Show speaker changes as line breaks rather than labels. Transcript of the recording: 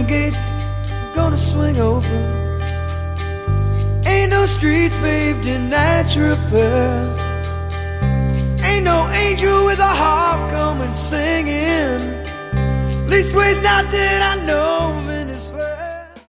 gates gonna swing open. Ain't no streets paved in natural pearl. Ain't no angel with a harp coming singing. Leastways not that I know.